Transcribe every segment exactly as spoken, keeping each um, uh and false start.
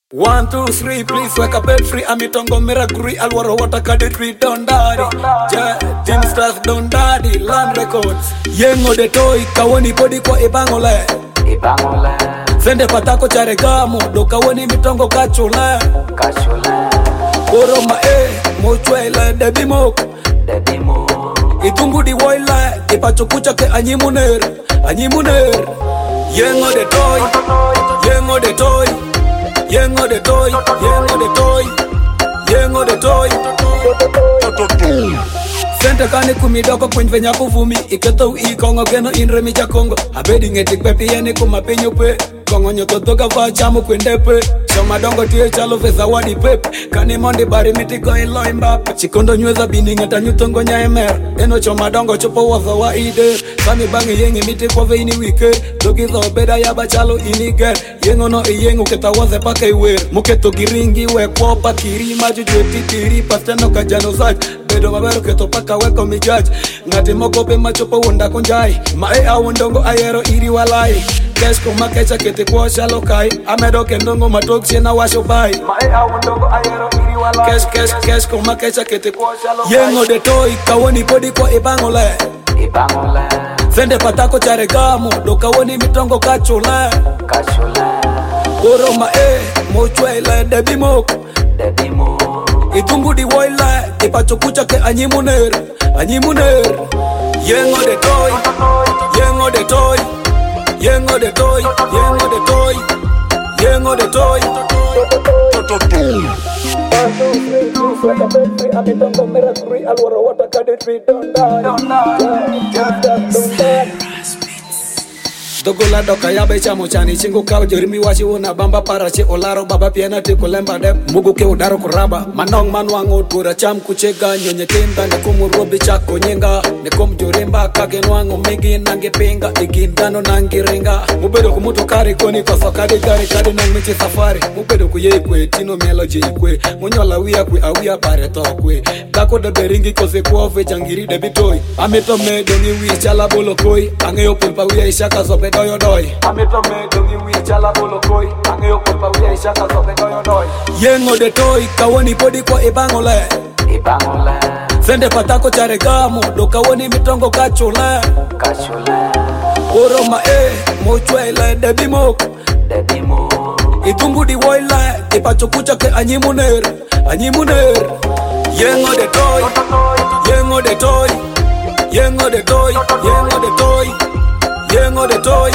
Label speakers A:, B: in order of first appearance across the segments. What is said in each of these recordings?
A: One, two, three, please wake up bed free. Amitongo miraguri alwaro wata kaditri don't daddy. Yeah, Team Stars don't daddy. Land Records. Yengo de toy kawoni body kwa ibangole.
B: Ibangole.
A: Sende patako chare gamo do kawoni mitongo kachule.
B: Kachule.
A: Koroma eh mochwele debi mo.
B: Debi mo.
A: Itungu di woila ipacho kucha ke anyimuner. Anyimuner. Yengo de toy. Yengo de toy. Yengo de toy, yengo de toy, yengo de toy. Sente kani kumidoko kwenye venya kuvumi iketo ikongo geno inre micha kongo abedi ngeti pepi yeni kumapinyo pe kongo nyoto toka fa chamu kwendepe shoma dongo tiye chalo vesa wadi pepe kani mondi bari mitiko ilo imbape chikondo nyweza bini ngeta nyutongo nya emer eno choma dongo chopo waza wa ide sami bangi yengi miti kwa veini wike dogizo beda yaba chalo inige yengo no iyengu keta waze paka iwer muketo giringi we kwopa kirima jujwe titiri pasteno kajano zaj bedo mabero keto paka weko mi judge ngati mokope machopo wunda kunjai mae awundongo ayero iri walai kesh kuma kecha kete kwa shalo kai amedo kendongo matokshi na washo bai mae awundongo ayero iri walai kesh kesh kesh kuma kecha kete kwa shalo kai yengo de toy kawoni body kwa ibangole
B: Ibangole.
A: Sende patako chare gamo do kawoni mitongo kachule.
B: Kachule.
A: Koroma eh mochwele debi mo.
B: Debi mo.
A: Itungu di woila ipacho kucha ke anyimuner. Anyimuner. Yengo de toy. Yengo de toy. Yengo de toy. Yengo de toy. Yengo de toy. Amitongo miraguri alwaro wata kaditri don't die. Dogola doka yabe chamo chani chingu kao jorimi washi una bamba parache olaro baba piena tiko lemba de mugu ke udaro kuraba manong manwango tura cham kuchega nyonye tenda ne kumurobi chako nyenga ne kom jorimba kage nwango migi nange pinga igindano nange ringa mubedo kumuto kari koni kwa sakade gari kade nong michi safari mubedo kuye kwe tino melody kwe munyola wia kwe awia bare to kwe dako de beringi kose kwa ve jangiri de bitoi ameto me dongi wi chala bolo koi angeyo pulpa wia ishaka sobe doyo doy ameto me dongi wi chala bolo koi angeyo pulpa wia ishaka sobe doyo doy yengo de toy kawoni body kwa ibangole
B: Ibangole.
A: Sende patako chare gamo do kawoni mitongo kachule.
B: Kachule.
A: Koroma eh mochwele debi mo.
B: Debi mo.
A: Itungu di woila ipacho kucha ke anyimuner. Anyimuner. Yengo de toy. Yengo de toy. Yengo de toy. Yengo de toy. Yengo de toy.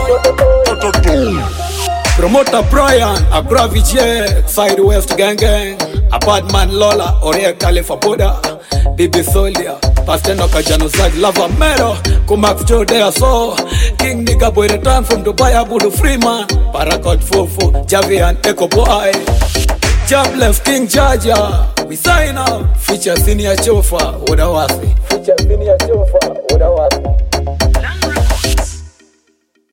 A: Promoter Brian, a Bravich, yeah. Side West Gang Gang, a Badman Lola, Orea Khalifa Boda, Bibi Soldier, Pastor Noka Januzaj, Lava Mero, Kumak Joe Dea So, King Nigga Boy return from Dubai, Abudu Freeman, Paracord Fofo, Javi and Echo Boy, Jobless King Jaja, we sign out, feature Senior Chofa, Odawasi, feature Senior Chofa, Odawasi.